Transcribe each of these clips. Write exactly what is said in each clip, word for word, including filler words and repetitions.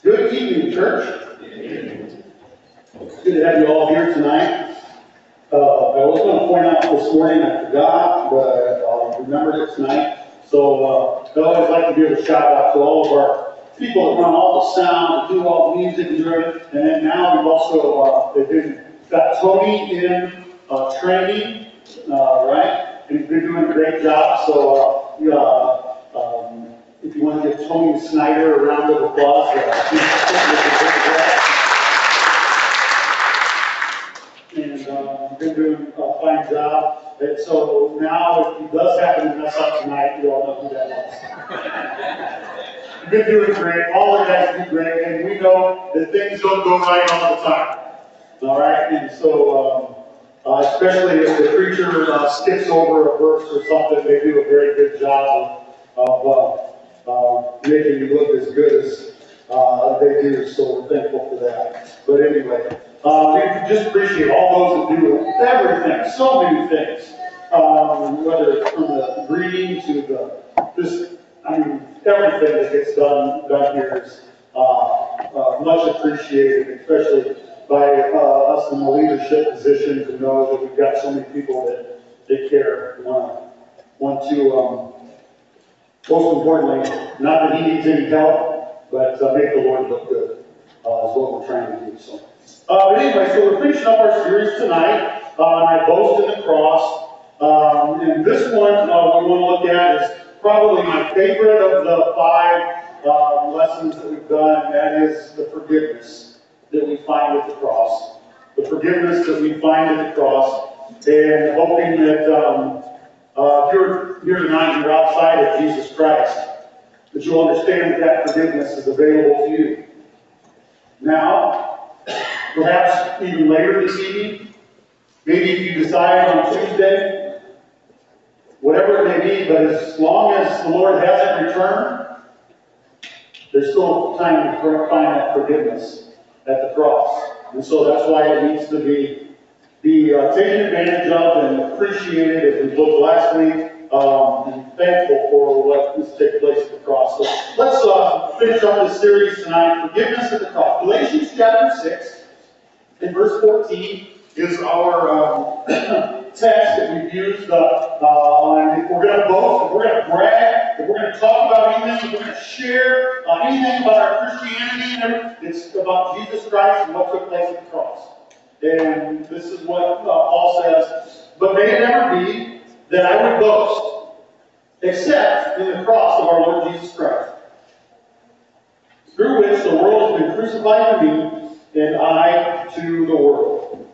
Good evening, church. It's good to have you all here tonight. Uh, I was going to point out this morning, I forgot, but I remembered it tonight. So uh, I always like to give a shout out to all of our people that run all the sound, that do all the music and everything. And then now we've also uh, they've been got Tony in uh, training, uh, right? And he's been doing a great job. So uh, uh, um, if you want to give Tony Snyder a round of applause, uh, he's and uh, been doing a fine job. And so now, if he does happen to mess up tonight, you all know who that was. You've been doing great. All the guys do great, and we know that things don't go right all the time. All right, and so um, uh, especially if the preacher uh, skips over a verse or something, they do a very good job of, of uh, uh, making you look as good as uh, they do. So we're thankful for that. But anyway. Uh, we can just appreciate all those that do everything, so many things, um, whether it's from the greeting to the, just, I mean, everything that gets done, done here is uh, uh, much appreciated, especially by uh, us in the leadership position to know that we've got so many people that, that care, want, want to, um, most importantly, not that he needs any help, but uh, make the Lord look good, uh, is what we're trying to do. So. Uh, but anyway, so we're finishing up our series tonight, uh, and I boast in the cross. Um, and this one uh, we want to look at is probably my favorite of the five uh, lessons that we've done, and that is the forgiveness that we find at the cross. The forgiveness that we find at the cross, and hoping that um, uh, if you're here tonight and you're outside of Jesus Christ, that you'll understand that that forgiveness is available to you. Now, perhaps even later this evening, maybe if you decide on Tuesday, whatever it may be, but as long as the Lord hasn't returned, there's still time to find that forgiveness at the cross. And so that's why it needs to be, be uh, taken advantage of and appreciated as we looked last week, um, and thankful for what has taken place at the cross. So let's uh, finish up this series tonight, Forgiveness at the Cross. Galatians chapter six. In verse fourteen is our um, text that we've used uh, uh, on if we're going to boast, if we're going to brag, if we're going to talk about anything, if we're going to share uh, anything about our Christianity and everything, it's about Jesus Christ and what took place at the cross. And this is what uh, Paul says, but may it never be that I would boast, except in the cross of our Lord Jesus Christ, through which the world has been crucified to me, and I to the world.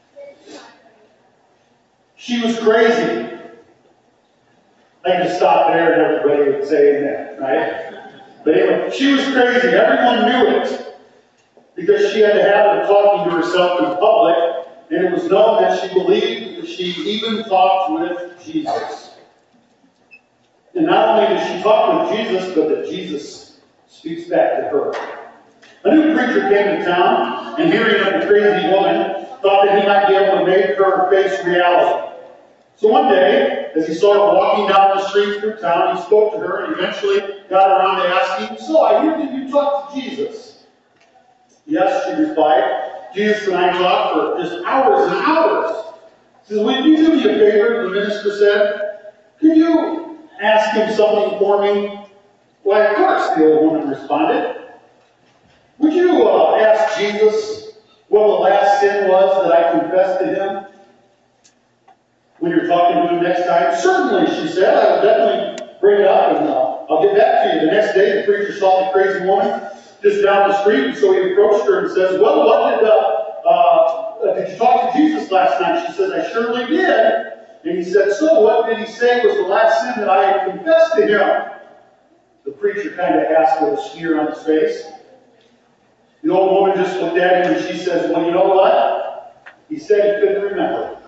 She was crazy. I can just stop there and everybody would say amen, right? But anyway, she was crazy. Everyone knew it because she had the habit of talking to herself in public, and it was known that she believed that she even talked with Jesus. And not only did she talk with Jesus, but that Jesus speaks back to her. A new preacher came to town, and hearing of the crazy woman, thought that he might be able to make her face reality. So one day, as he saw her walking down the street through town, he spoke to her and eventually got around to asking, "So I hear that you talk to Jesus." "Yes," she replied. "Jesus and I talked for just hours and hours." He says, "Would you do me a favor?" the minister said. "Could you ask him something for me?" "Why, of course," the old woman responded. "Would you uh, ask Jesus what the last sin was that I confessed to him when you're talking to him next time?" "Certainly," she said. "I will definitely bring it up and uh, I'll get back to you." The next day, the preacher saw the crazy woman just down the street, and so he approached her and says, "Well, what did, uh, uh, did you talk to Jesus last night?" She says, "I surely did." And he said, "So what did he say was the last sin that I had confessed to him?" The preacher kind of asked with a sneer on his face. The old woman just looked at him and she says, "Well, you know what? He said he couldn't remember."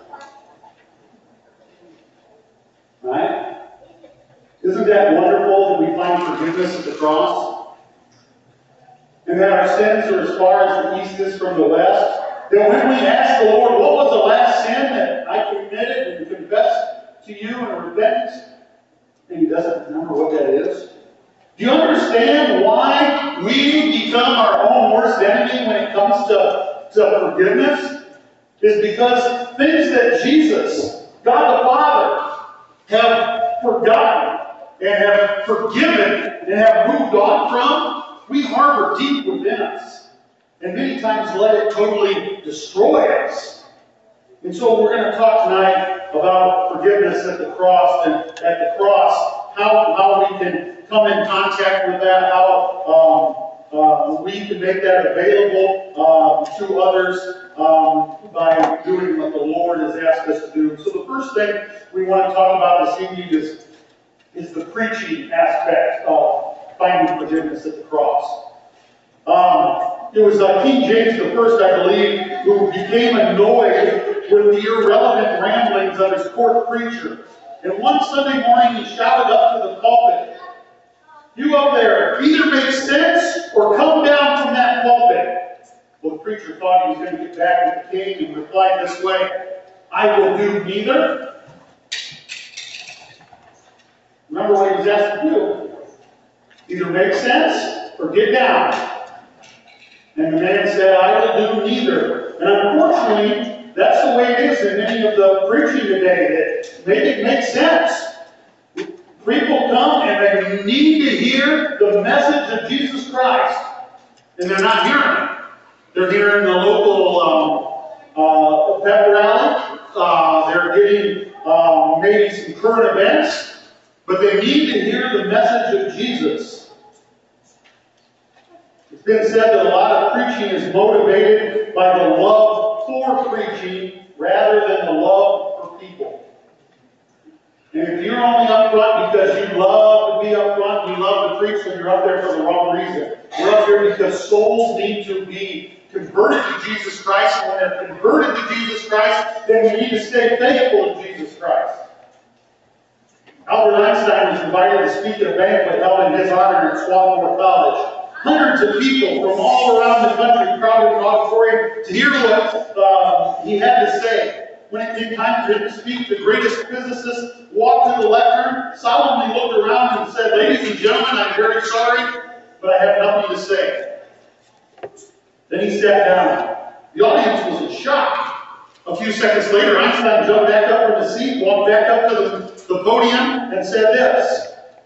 Right? Isn't that wonderful that we find forgiveness at the cross? And that our sins are as far as the east is from the west? That when we ask the Lord, what was the last sin that I committed and confessed to you in repentance? And he doesn't remember what that is. Do you understand why we become our own worst enemy when it comes to, to forgiveness is because things that Jesus, God the Father, have forgotten and have forgiven and have moved on from, we harbor deep within us. And many times let it totally destroy us. And so we're going to talk tonight about forgiveness at the cross, and at the cross, how, how we can come in contact with that, how um, uh, we can make that available uh, to others um, by doing what the Lord has asked us to do. So the first thing we want to talk about this evening is, is the preaching aspect of finding forgiveness at the cross. Um, it was uh, King James the First, I believe, who became annoyed with the irrelevant ramblings of his court preacher. And one Sunday morning he shouted up to the pulpit, "You up there, either make sense or come down from that pulpit." Well, the preacher thought he was going to get back at the king and replied this way, "I will do neither." Remember what he was asked to do? Either make sense or get down. And the man said, "I will do neither." And unfortunately, that's the way it is in many of the preaching today, that make it make sense. People come and they need to hear the message of Jesus Christ, and they're not hearing it. They're hearing the local um, uh, pep rally. Uh, they're getting um, maybe some current events, but they need to hear the message of Jesus. It's been said that a lot of preaching is motivated by the love for preaching rather than the love for people. And if you're only up front because you love to be up front, you love to preach, then you're up there for the wrong reason. You're up there because souls need to be converted to Jesus Christ. And when they're converted to Jesus Christ, then you need to stay faithful to Jesus Christ. Albert Einstein was invited to speak at a banquet held in his honor at Swarthmore College. Hundreds of people from all around the country crowded the auditorium to hear what uh, he had to say. When it came time for him to speak, the greatest physicist walked to the lectern, solemnly looked around and said, "Ladies and gentlemen, I'm very sorry, but I have nothing to say." Then he sat down. The audience was in shock. A few seconds later, Einstein jumped back up from his seat, walked back up to the, the podium, and said this,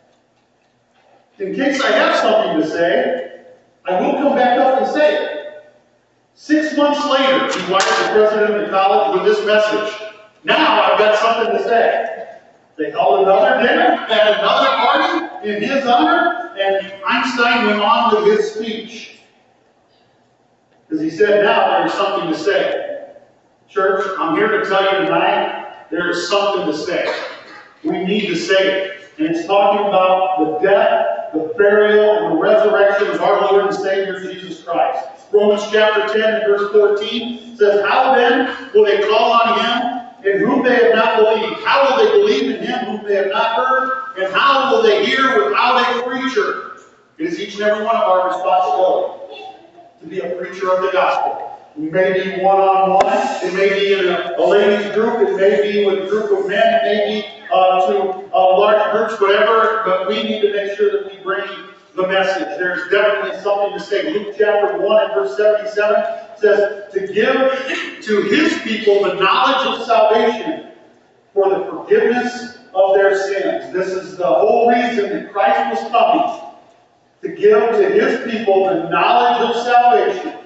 "In case I have something to say, I will come back up and say it." Six months later, he wired the president of the college with this message, "Now I've got something to say." They held another dinner at another party in his honor, and Einstein went on with his speech. Because he said, "Now there is something to say." Church, I'm here to tell you tonight, there is something to say. We need to say it. And it's talking about the death, the burial, and the resurrection of our Lord and Savior Jesus Christ. Romans chapter ten and verse fourteen says, "How then will they call on Him in whom they have not believed? How will they believe in Him whom they have not heard? And how will they hear without a preacher?" It is each and every one of our responsibility to be a preacher of the gospel. It may be one-on-one, it may be in a, a ladies group, it may be with a group of men, it may be uh, to uh, large groups, whatever, but we need to make sure that we bring the message. There's definitely something to say. Luke chapter one and verse seventy-seven says, "To give to His people the knowledge of salvation for the forgiveness of their sins." This is the whole reason that Christ was coming, to give to His people the knowledge of salvation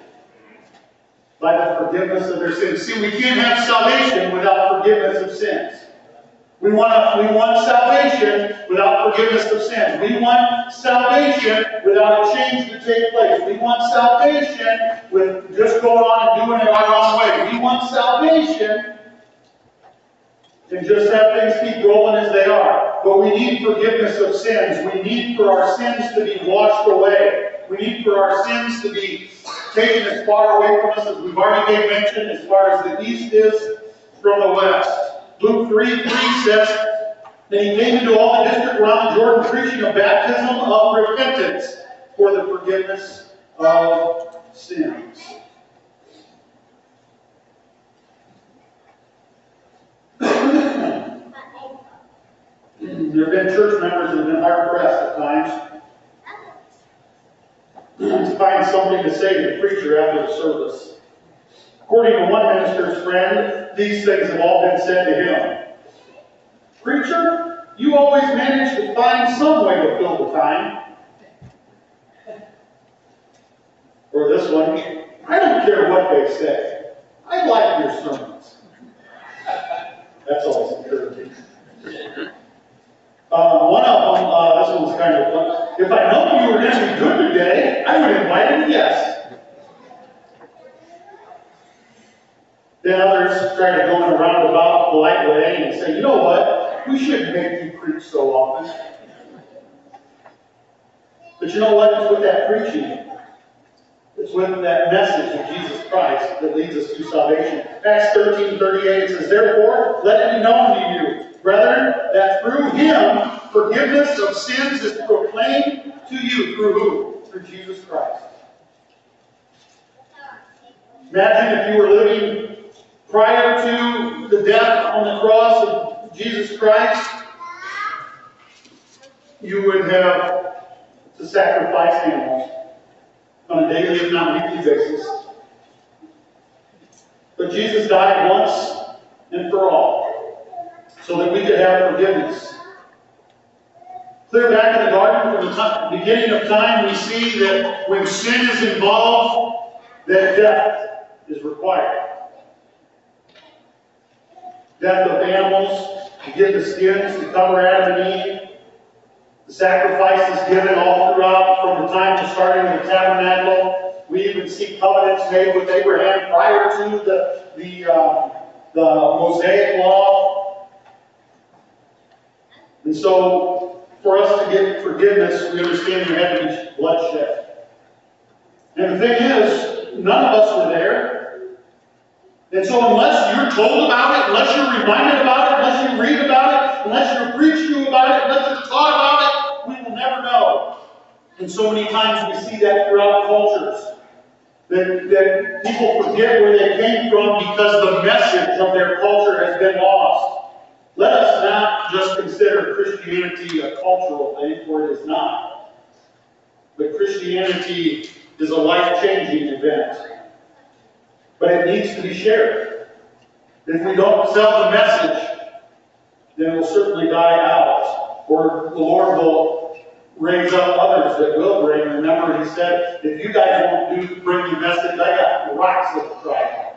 by the forgiveness of their sins. See, we can't have salvation without forgiveness of sins. We want, to, we want salvation without forgiveness of sins. We want salvation without a change to take place. We want salvation with just going on and doing it our own way. We want salvation and just have things keep rolling as they are. But we need forgiveness of sins. We need for our sins to be washed away. We need for our sins to be taken as far away from us as we've already made mention, as far as the east is from the west. Luke three three says that He came into all the district around the Jordan preaching a baptism of repentance for the forgiveness of sins. There have been church members that have been hard pressed at times find something to say to the preacher after the service. According to one minister's friend, these things have all been said to him. Preacher, you always manage to find some way to fill the time. Or this one, I don't care what they say. I like your sermons. That's always encouraging. Uh, one of them, uh, this one's kind of fun. If I know you were going to be good today, I would invite a guest. Then others try to go in a roundabout, polite way and say, you know what? We shouldn't make you preach so often. But you know what? It's with that preaching. It's with that message of Jesus Christ that leads us to salvation. Acts thirteen thirty-eight says, therefore, let it be known to you, brethren, that through him forgiveness of sins is proclaimed to you. Through who? Through Jesus Christ. Imagine if you were living prior to the death on the cross of Jesus Christ, you would have to sacrifice animals on a daily, if not weekly basis. But Jesus died once and for all, so that we could have forgiveness. Clear back in the garden from the time, beginning of time, we see that when sin is involved, that death is required. Death of animals to get the skins to cover Adam and Eve. The sacrifices given all throughout from the time of starting the tabernacle. We even see covenants made with Abraham prior to the, the, um, the Mosaic law. And so, for us to get forgiveness, we understand there had to be bloodshed. And the thing is, none of us were there. And so unless you're told about it, unless you're reminded about it, unless you read about it, unless you're preached to about it, unless you're taught about it, we will never know. And so many times we see that throughout cultures. That, that people forget where they came from because the message of their culture has been lost. Let us not just consider Christianity a cultural thing, for it is not. But Christianity is a life-changing event. But it needs to be shared. If we don't sell the message, then it will certainly die out. Or the Lord will raise up others that will bring. Remember, he said, if you guys won't do bring the message, I got rocks that will cry.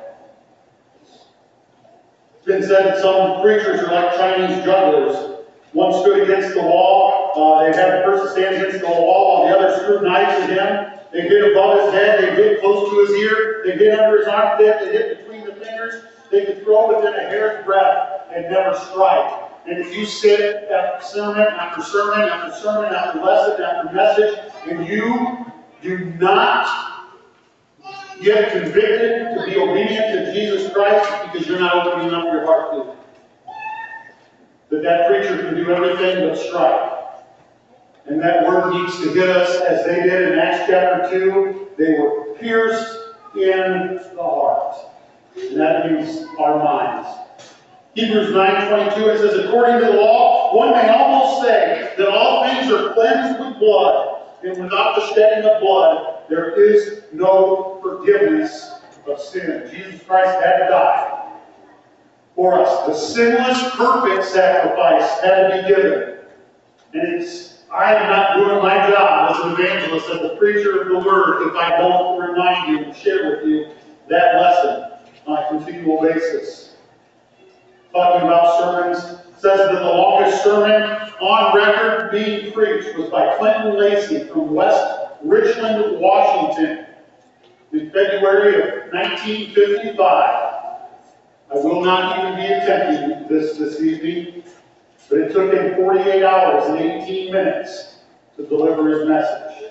It's been said that some preachers are like Chinese jugglers. One stood against the wall. Uh, they had the person stand against the wall, while the other scrutinized at him. They get above his head, they get close to his ear, they get under his armpit, they hit between the fingers, they can throw within a hair's breadth and never strike. And if you sit after sermon after sermon after sermon after lesson after message, and you do not get convicted to be obedient to Jesus Christ because you're not opening up your heart to Him, that that preacher can do everything but strike. And that word needs to hit us as they did in Acts chapter two. They were pierced in the heart. And that means our minds. Hebrews nine twenty-two, it says, according to the law, one may almost say that all things are cleansed with blood, and without the shedding of blood, there is no forgiveness of sin. Jesus Christ had to die for us. The sinless, perfect sacrifice had to be given. And it's I am not doing my job as an evangelist, as a preacher of the Word, if I don't remind you and share with you that lesson on a continual basis. Talking about sermons, it says that the longest sermon on record being preached was by Clinton Lacey from West Richland, Washington, in February of nineteen fifty-five. I will not even be attempting this this evening. But it took him forty-eight hours and eighteen minutes to deliver his message.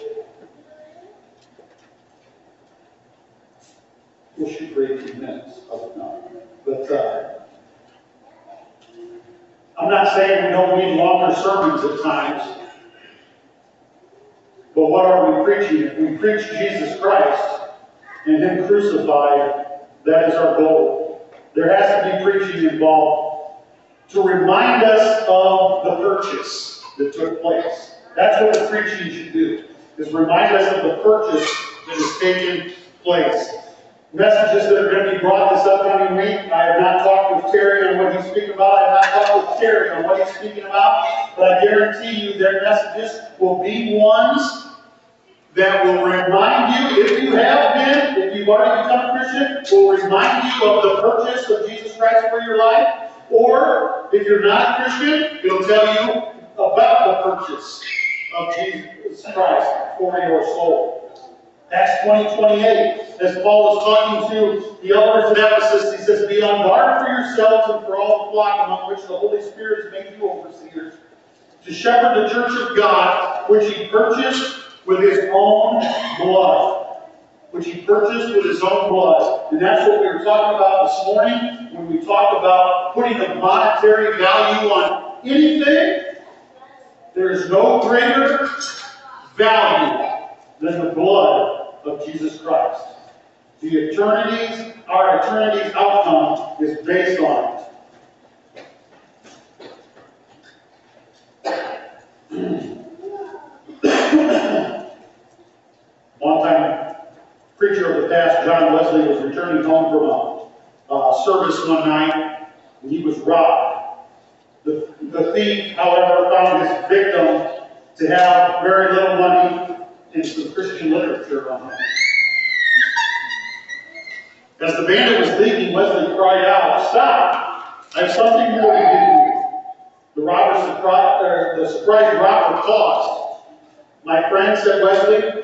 We'll shoot for eighteen minutes. I would not. But uh, I'm not saying we don't need longer sermons at times. But what are we preaching? If we preach Jesus Christ and Him crucified, that is our goal. There has to be preaching involved to remind us of the purchase that took place. That's what the preaching should do, is remind us of the purchase that has taken place. Messages that are going to be brought this upcoming week. I have not talked with Terry on what he's speaking about. I have not talked with Terry on what he's speaking about. But I guarantee you their messages will be ones that will remind you, if you have been, if you've already become a Christian, will remind you of the purchase of Jesus Christ for your life. Or, if you're not a Christian, it'll tell you about the purchase of Jesus Christ for your soul. Acts twenty, twenty-eight, as Paul is talking to the elders of Ephesus, he says, "Be on guard for yourselves and for all the flock among which the Holy Spirit has made you overseers, to shepherd the church of God, which he purchased with his own blood." Which he purchased with his own blood. And that's what we were talking about this morning when we talked about putting a monetary value on anything. There is no greater value than the blood of Jesus Christ. The eternities, our eternity's outcome is based on it. One time, preacher of the past, John Wesley, was returning home from a uh, service one night, and he was robbed. The, the thief, however, found his victim to have very little money and some Christian literature on him. As the bandit was leaving, Wesley cried out, "Stop! I have something more to give you." The robber surprised, or the surprised robber paused. "My friend," said Wesley,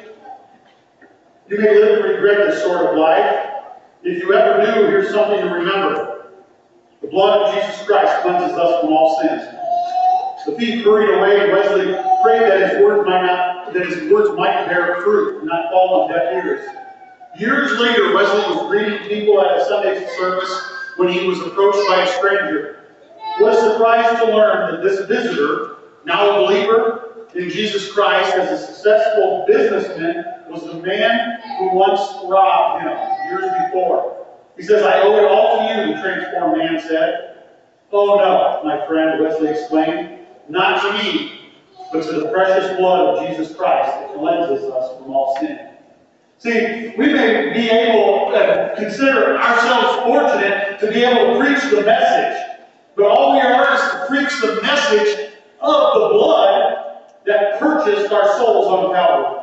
"you may live and regret this sort of life. If you ever do, here's something to remember. The blood of Jesus Christ cleanses us from all sins." The thief hurried away, and Wesley prayed that his words might not, that his words might bear fruit and not fall on deaf ears. Years later, Wesley was greeting people at a Sunday service when he was approached by a stranger. What a surprise to learn that this visitor, now a believer in Jesus Christ as a successful businessman, was the man who once robbed him years before. He says, "I owe it all to you," the transformed man said. "Oh no, my friend," Wesley exclaimed, "not to me, but to the precious blood of Jesus Christ that cleanses us from all sin." See, we may be able to consider ourselves fortunate to be able to preach the message, but all we are is to preach the message of the blood that purchased our souls on Calvary.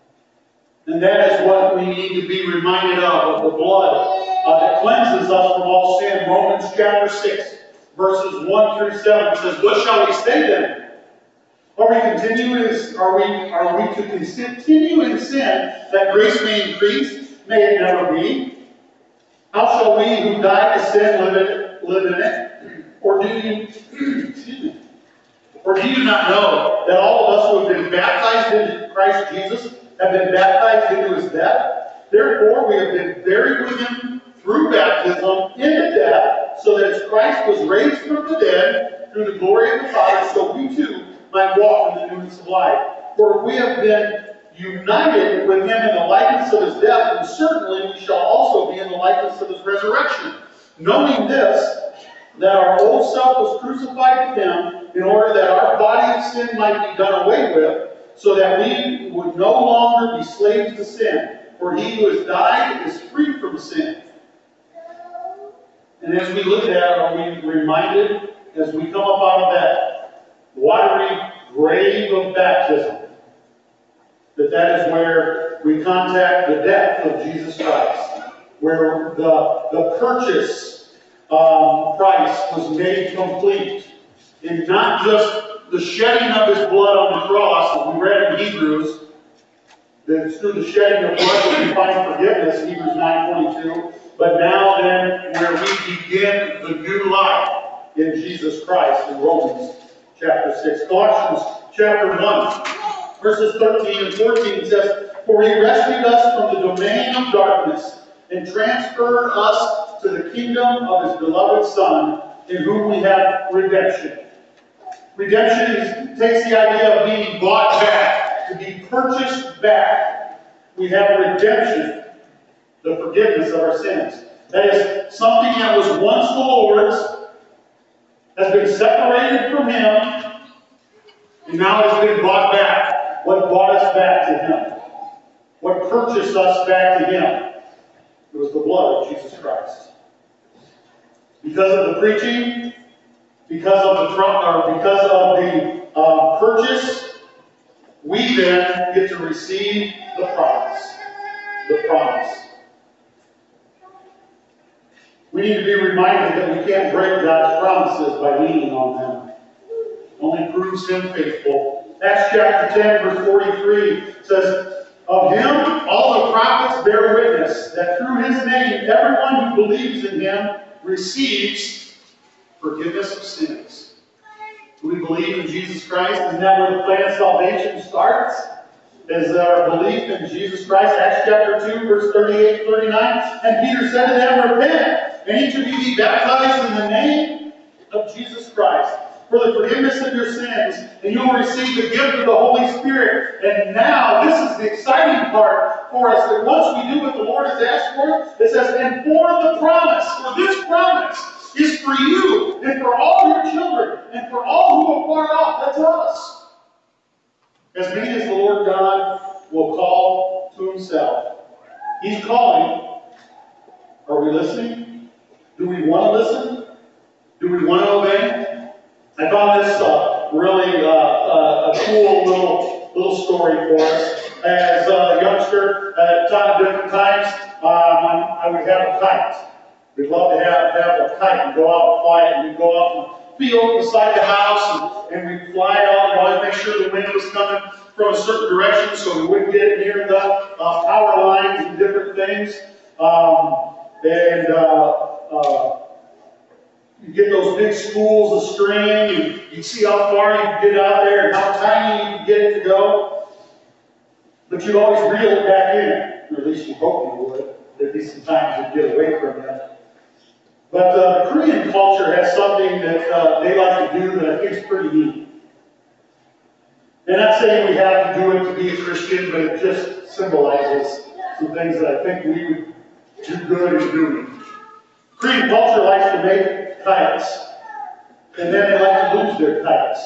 And that is what we need to be reminded of, of the blood uh, that cleanses us from all sin. Romans chapter six, verses one through seven says, "What shall we say then? Are we continue in, are we are we to continue in sin that grace may increase? May it never be. How shall we who died to sin live in, live in it? Or do you excuse me? Or do you not know that all of us who have been baptized into Christ Jesus have been baptized into his death? Therefore we have been buried with him through baptism into death, so that as Christ was raised from the dead through the glory of the Father, so we too might walk in the newness of life. For if we have been united with him in the likeness of his death, then certainly we shall also be in the likeness of his resurrection. Knowing this, that our old self was crucified with him, in order that our body of sin might be done away with, so that we would no longer be slaves to sin. For he who has died is free from sin. And as we look at that, are we reminded, as we come up out of that watery grave of baptism, that that is where we contact the death of Jesus Christ, where the, the purchase um, price was made complete, and not just the shedding of his blood on the cross that we read in Hebrews, that it's through the shedding of blood that we find forgiveness, Hebrews nine twenty-two, but now then where we begin the new life in Jesus Christ in Romans chapter six. Colossians chapter one, verses thirteen and fourteen says, "For he rescued us from the domain of darkness and transferred us to the kingdom of his beloved Son, in whom we have redemption." Redemption is, takes the idea of being bought back, to be purchased back. We have redemption, the forgiveness of our sins. That is, something that was once the Lord's has been separated from him, and now has been bought back. What brought us back to him? What what purchased us back to Him. It was the blood of Jesus Christ. Because of the preaching, because of the or because of the uh, purchase, we then get to receive the promise. The promise. We need to be reminded that we can't break God's promises by leaning on them. Only proves Him faithful. Acts chapter ten, verse forty-three says, "Of Him all the prophets bear witness, that through His name everyone who believes in Him receives forgiveness of sins." Do we believe in Jesus Christ? Isn't that where the plan of salvation starts? Is our belief in Jesus Christ. Acts chapter two, verse thirty-eight and thirty-nine. "And Peter said to them, Repent, and each of you be baptized in the name of Jesus Christ for the forgiveness of your sins, and you will receive the gift of the Holy Spirit." And now, this is the exciting part for us, that once we do what the Lord has asked for, it says, "And for the promise," for this promise is for you, and for all your children, and for all who are far off. That's us. As many as the Lord God will call to Himself. He's calling. Are we listening? Do we want to listen? Do we want to obey? I found this uh, really uh, uh, a cool little little story for us. As a youngster, at time, different times, um, I would have a kite. We'd love to have, have a kite and go out and fly it. And we'd go out in the field beside the house, and, and we'd fly it out and always make sure the wind was coming from a certain direction so we wouldn't get near the uh, power lines and different things. Um, and uh, uh, you get those big spools of string, and you see how far you can get out there and how tiny you can get it to go. But you always reel it back in, or at least you hope you would. There'd be some times you'd get away from it. But uh, the Korean culture has something that uh, they like to do that I think is pretty neat. And not saying we have to do it to be a Christian, but it just symbolizes some things that I think we would do good in doing. Korean culture likes to make kites, and then they like to lose their kites.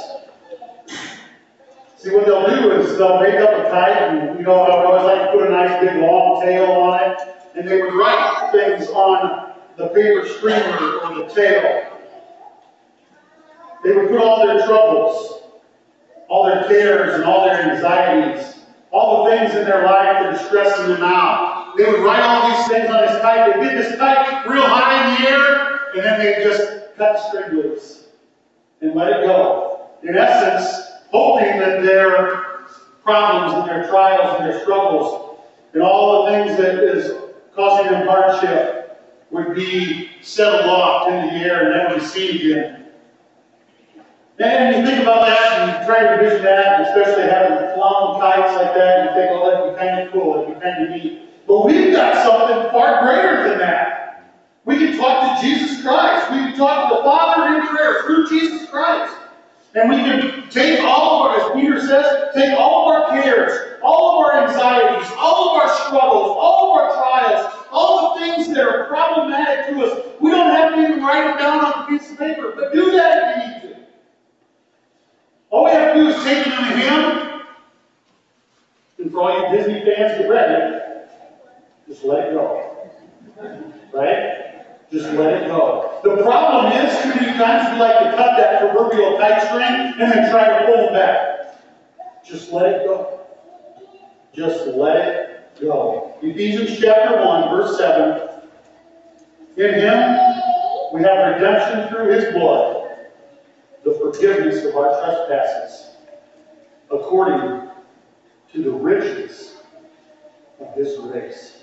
See, what they'll do is they'll make up a kite, and you know, I always like to put a nice big long tail on it, and they would write things on the paper streamer or the tail. They would put all their troubles, all their cares and all their anxieties, all the things in their life that are stressing them out. They would write all these things on this kite. They'd get this kite real high in the air, and then they'd just cut the string loose and let it go. In essence, hoping that their problems and their trials and their struggles and all the things that is causing them hardship would be set aloft in the air and never be seen again. And you think about that, and you try to envision that, and especially having flown kites like that, and you think, oh, that'd be kind of cool, that'd be kind of neat. But we've got something far greater than that. We can talk to Jesus Christ. We can talk to the Father in prayer through Jesus Christ. And we can take all of our, as Peter says, take all of our cares, all of our anxieties, all of our struggles, all of our trials, all the things that are problematic to us. We don't have to even write them down on a piece of paper, but do that if you need to. All we have to do is take them to Him. And for all you Disney fans, get ready. Just let it go. Right? Just let it go. The problem is, too many times we like to cut that proverbial kite string and then try to pull it back. Just let it go. Just let it go. Ephesians chapter one, verse seven. In Him we have redemption through His blood, the forgiveness of our trespasses, according to the riches of His grace.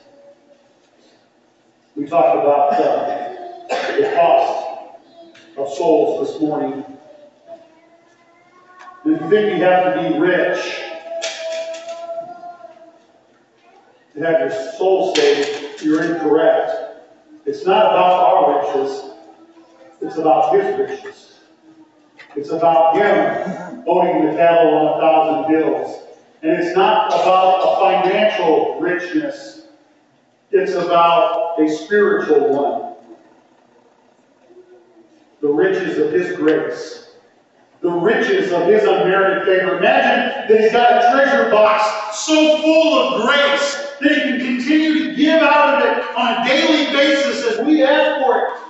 We talked about uh, the cost of souls this morning. And if you think you have to be rich to have your soul saved, you're incorrect. It's not about our riches. It's about His riches. It's about Him owning the cattle on a thousand hills. And it's not about a financial richness. It's about a spiritual one. The riches of His grace. The riches of His unmerited favor. Imagine that He's got a treasure box so full of grace that He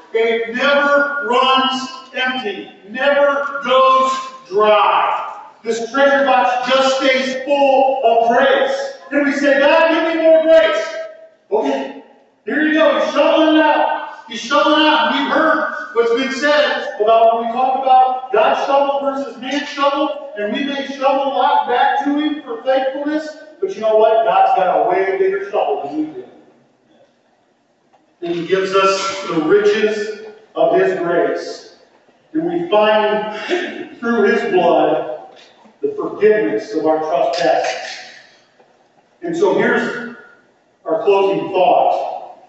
and it never runs empty, never goes dry. This treasure box just stays full of grace. And we say, God, give me more grace. Okay, here you go. He's shoveling it out. He's shoveling out. And we've heard what's been said about when we talk about God's shovel versus man's shovel. And we may shovel a lot back to Him for faithfulness. But you know what? God's got a way bigger shovel than we do. And He gives us the riches of His grace. And we find through His blood the forgiveness of our trespasses. And so here's our closing thought.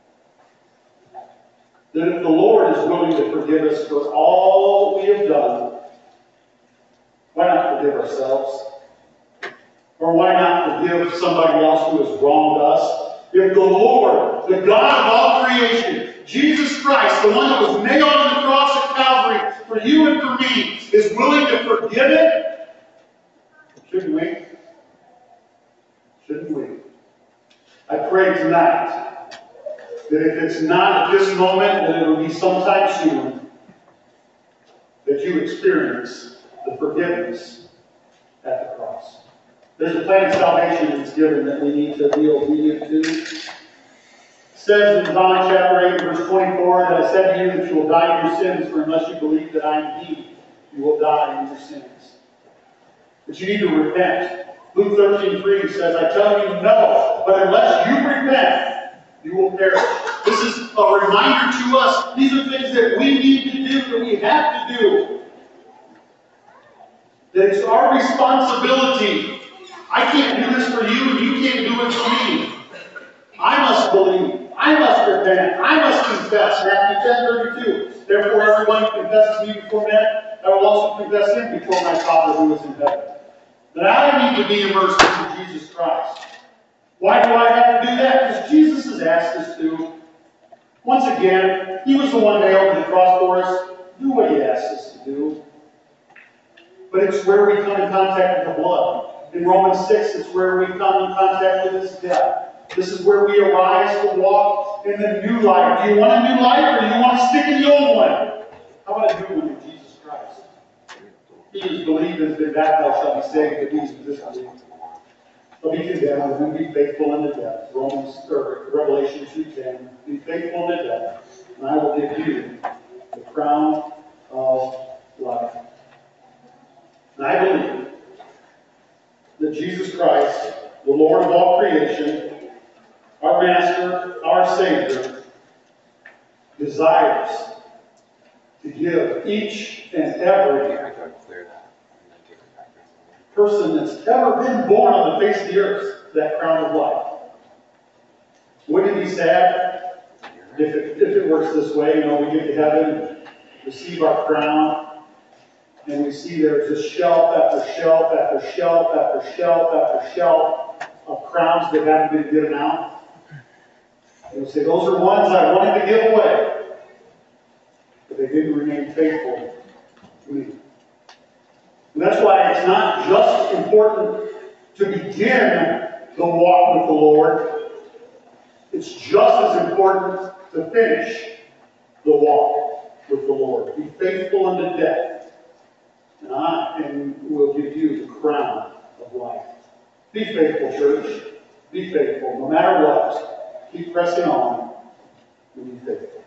That if the Lord is willing to forgive us for all we have done, why not forgive ourselves? Or why not forgive somebody else who has wronged us? If the Lord, the God of all creation, Jesus Christ, the one that was nailed on the cross at Calvary for you and for me, is willing to forgive it, shouldn't we? Shouldn't we? I pray tonight that if it's not at this moment, that it will be sometime soon, that you experience the forgiveness at the cross. There's a plan of salvation that's given that we need to be obedient to. It says in John chapter eight, verse twenty-four, that I said to you that you will die in your sins, for unless you believe that I am He, you will die in your sins. But you need to repent. Luke thirteen three says, I tell you no, but unless you repent, you will perish. This is a reminder to us. These are things that we need to do, that we have to do. That it's our responsibility. I can't do this for you, and you can't do it for me. I must believe. I must repent. I must confess. Matthew ten thirty-two. Therefore, everyone who confesses me before men, I will also confess him before my Father who is in heaven. That I need to be immersed into Jesus Christ. Why do I have to do that? Because Jesus has asked us to. Once again, He was the one nailed to the cross for us. Do what He asks us to do. But it's where we come in contact with the blood. In Romans six, it's where we come in contact with His death. This is where we arise to walk in the new life. Do you want a new life, or do you want to stick in the old one? How about a new one in Jesus Christ? He who believes and has been baptized shall be saved, but he who does not believe shall be condemned, and then be faithful unto death. Romans or Revelation two ten. Be faithful unto death, and I will give you the crown of life. And I believe that Jesus Christ, the Lord of all creation, our Master, our Savior, desires to give each and every person that's ever been born on the face of the earth that crown of life. Wouldn't it be sad if it, if it works this way? You know, we get to heaven, receive our crown, and we see there's just shelf after shelf after shelf after shelf after shelf of crowns that haven't been given out. And we say, those are ones I wanted to give away, but they didn't remain faithful to me. And that's why it's not just important to begin the walk with the Lord. It's just as important to finish the walk with the Lord. Be faithful unto death, and I and will give you the crown of life. Be faithful, church. Be faithful. No matter what, keep pressing on and be faithful.